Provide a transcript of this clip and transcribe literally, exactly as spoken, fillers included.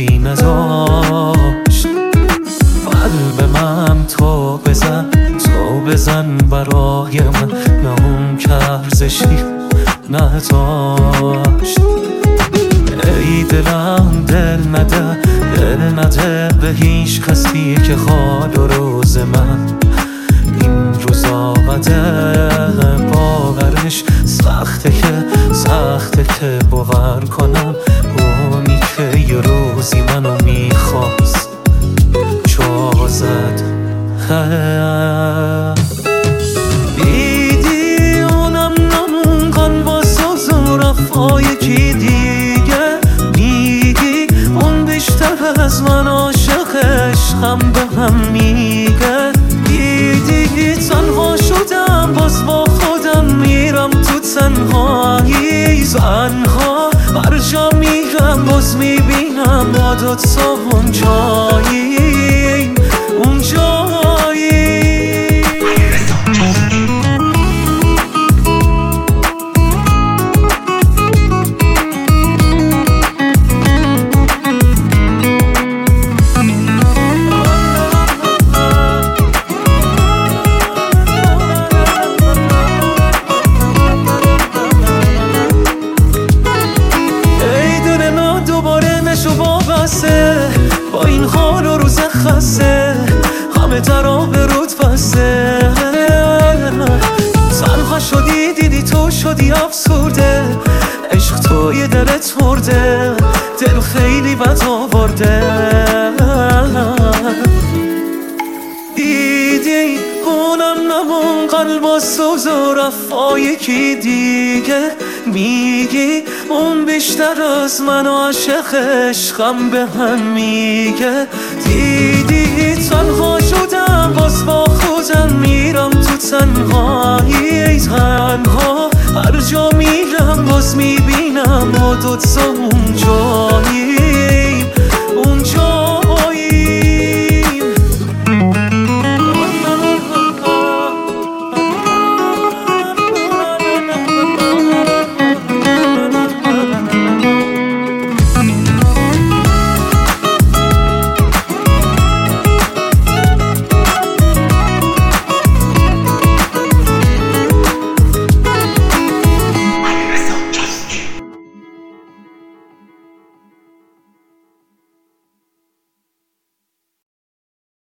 هیچکی نداشت. قلب من تو بزن تو بزن برای من، نه اون که ارزشی نداشت. ای دلم دل نده دل نده به هیچ کسی که حال و روز من این روزا بده. باورش سخته که سخته که باور کنم اونی که یه روزی منو میخواست چا زد. دیدی اونم نمونگان با سوز و رفا یکی دیگه. میگی اون بیشتر از من عاشق عشقم به هم میگه. دیدی تنها شدم باز با خودم میرم تو تنهایی. زنها هر جا میرم باز میبینم با دوتا اونجایی اونجایی. با این حال و روز خسته همه در آبروت بسته. تنها شدی دیدی تو شدی افسرده. عشق توی دلت مرده دل خیلی بد آورده. دیدی اونم نمون قلب و سوز و رفا یکی دیگه. میگی اون بیشتر از من عاشق عشقم به هم میگه. دیدی تنها شدم باز با خودم میرم تو تنهایی. تنها هر جا میرم باز میبینم با دوتا اونجایی